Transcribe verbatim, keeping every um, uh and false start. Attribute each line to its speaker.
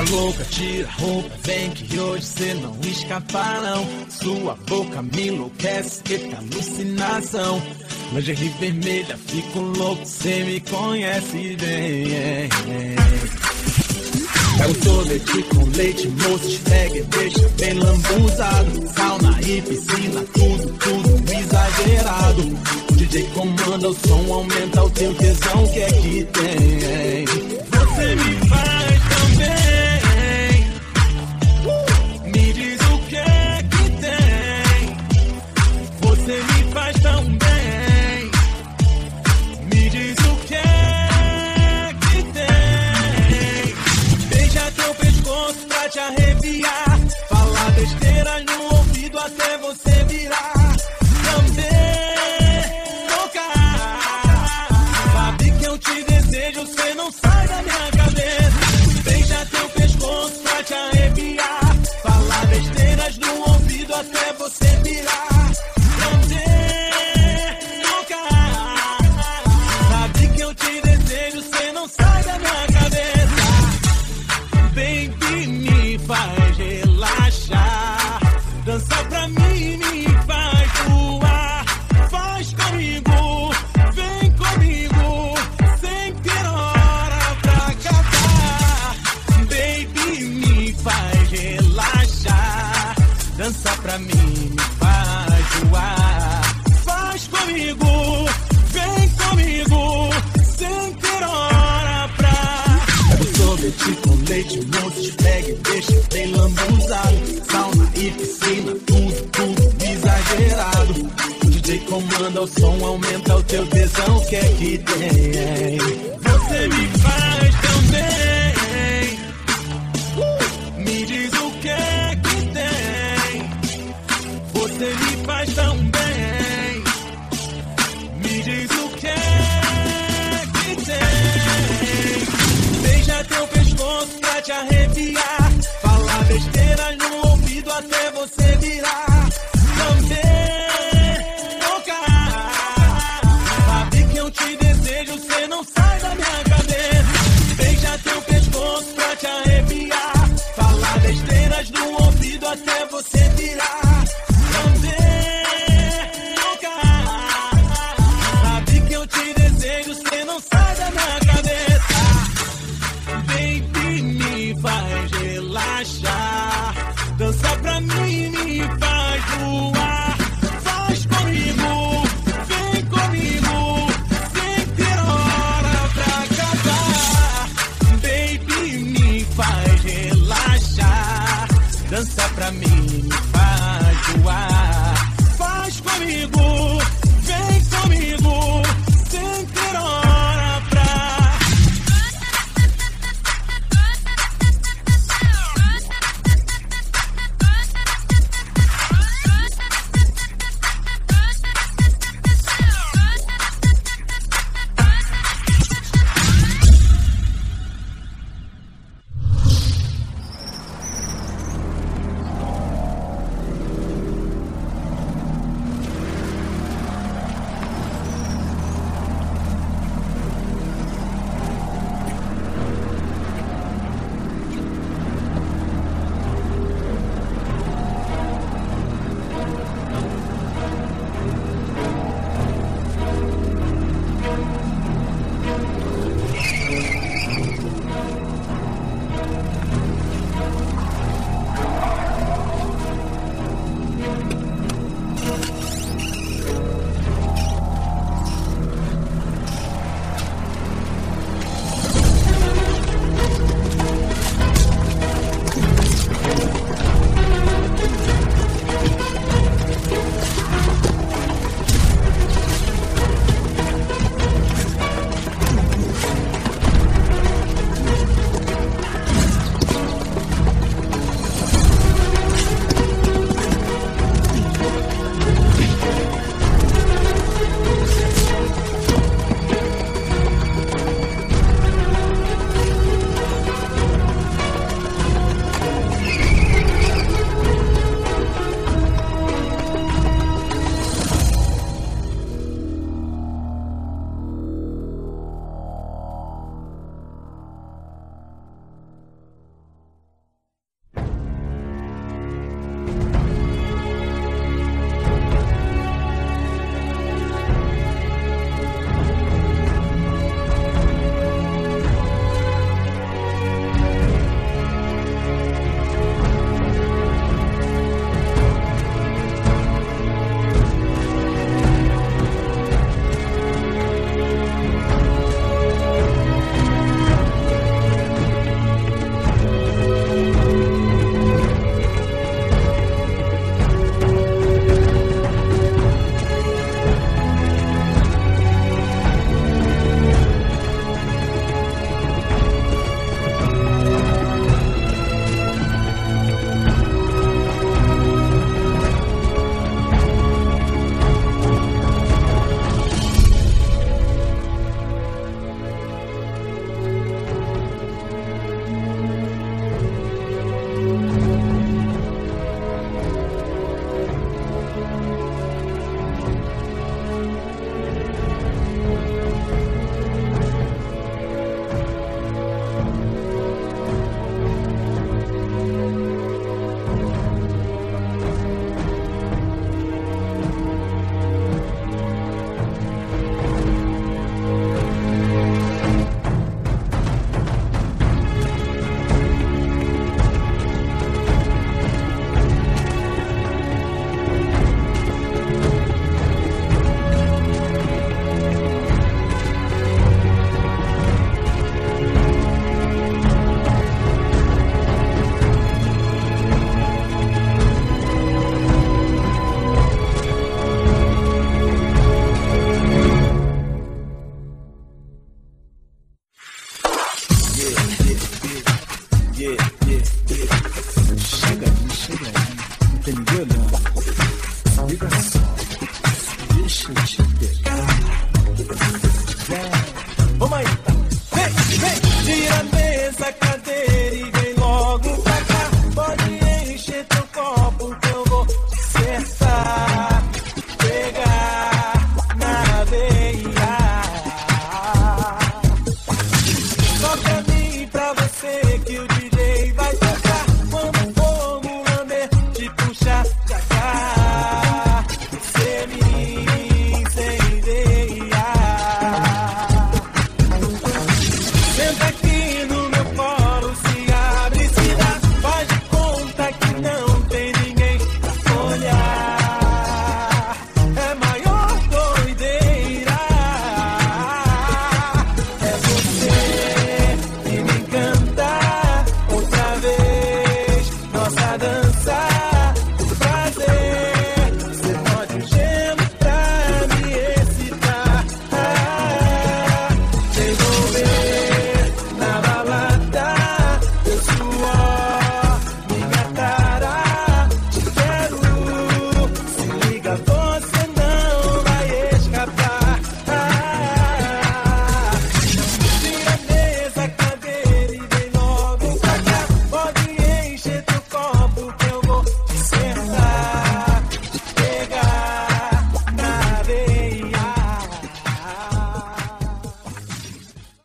Speaker 1: louca, tira a roupa, vem que hoje cê não escapa não. Sua boca me enlouquece, eita alucinação. Lingerie vermelha, fico louco, cê me conhece bem. Pega o sorvete com leite, moço, esfrega e deixa bem lambuzado. Sauna e piscina, tudo, tudo exagerado. O D J comanda o som, aumenta o teu tesão, o que é que tem? Você me faz tão bem, me diz o que é que tem. Você me faz tão bem, me diz o que é que tem. Beija teu pescoço pra te arrepiar, fala besteiras no ouvido até você virar. Também tocar, sabe que eu te desejo, você não sai da minha cabeça. Beija teu pescoço pra te arrepiar, fala besteiras no ouvido até você virar. Também tocar, sabe que eu te desejo, você não sai da minha cabeça. Baby, me faz relaxar, dança pra mim, me faz voar. Faz comigo, vem comigo, sem ter hora pra acabar. Baby, me faz relaxar, dança pra mim, me faz voar. Faz comigo, vem comigo, sem ter hora pra... Pega o sorvete com leite, moço, esfrega e deixa bem lambuzado. Sauna e piscina, tudo, tudo exagerado. O D J comanda o som, aumenta o teu tesão, o que é que tem? Você me faz tão bem, me diz o que é que tem. Você me faz tão